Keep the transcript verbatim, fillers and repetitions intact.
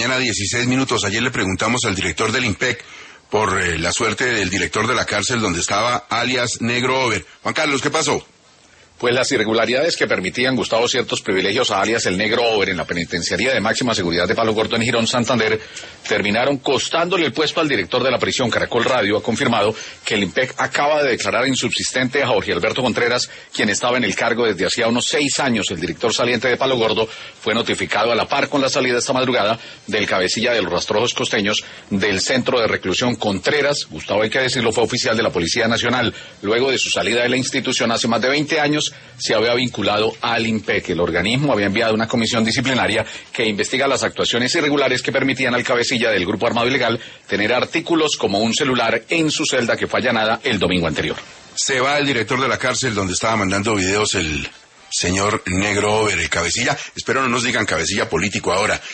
Mañana dieciséis minutos. Ayer le preguntamos al director del IMPEC por eh, la suerte del director de la cárcel donde estaba, alias Negro Over. Juan Carlos, ¿qué pasó? Pues las irregularidades que permitían, Gustavo, ciertos privilegios a alias el Negro Over en la penitenciaría de máxima seguridad de Palo Gordo en Girón, Santander, terminaron costándole el puesto al director de la prisión. Caracol Radio ha confirmado que el IMPEC acaba de declarar insubsistente a Jorge Alberto Contreras, quien estaba en el cargo desde hacía unos seis años. El director saliente de Palo Gordo fue notificado a la par con la salida esta madrugada del cabecilla de los rastrojos costeños del centro de reclusión. Contreras, Gustavo, hay que decirlo, fue oficial de la Policía Nacional. Luego de su salida de la institución hace más de veinte años, se había vinculado al IMPEC. El organismo había enviado una comisión disciplinaria que investiga las actuaciones irregulares que permitían al cabecilla del grupo armado ilegal tener artículos como un celular en su celda que fue allanada el domingo anterior. Se va el director de la cárcel donde estaba mandando videos el señor Negro Over, el cabecilla. Espero no nos digan cabecilla político ahora.